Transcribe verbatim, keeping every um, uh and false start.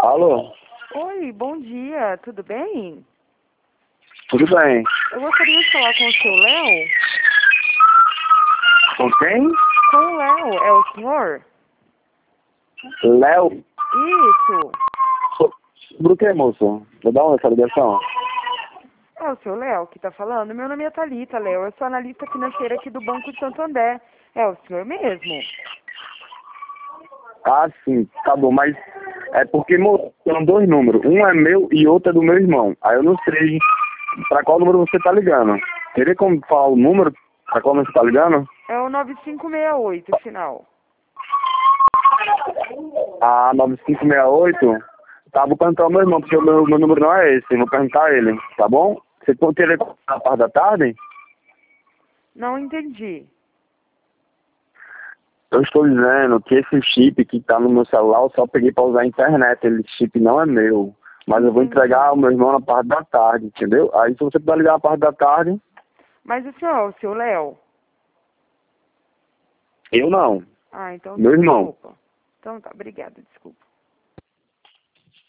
Alô? Oi, bom dia, tudo bem? Tudo bem. Eu gostaria de falar com o seu Léo. Com quem? Com o Léo, é o senhor? Léo? Isso. Sobre o que, moço? Vou dar uma essa ligação. É o seu Léo que tá falando? Meu nome é Thalita, Léo. Eu sou analista financeira aqui do Banco de Santander. É o senhor mesmo? Ah, sim, tá bom, mas é porque, moço, são dois números. Um é meu e outro é do meu irmão. Aí eu não sei pra qual número você tá ligando. Teria como falar o número pra qual você tá ligando? É o nove cinco seis oito, final. Ah, nove cinco seis oito? Tá, vou perguntar ao meu irmão, porque o meu, meu número não é esse. Vou perguntar a ele, tá bom? Você poderia na parte da tarde? Não entendi. Eu estou dizendo que esse chip que está no meu celular eu só peguei para usar a internet. Esse chip não é meu. Mas eu vou Entendi. entregar ao meu irmão na parte da tarde, entendeu? Aí se você puder ligar na parte da tarde, Mas o senhor é o seu Léo? eu não. Ah, então Meu irmão. desculpa. Então tá, obrigada, desculpa.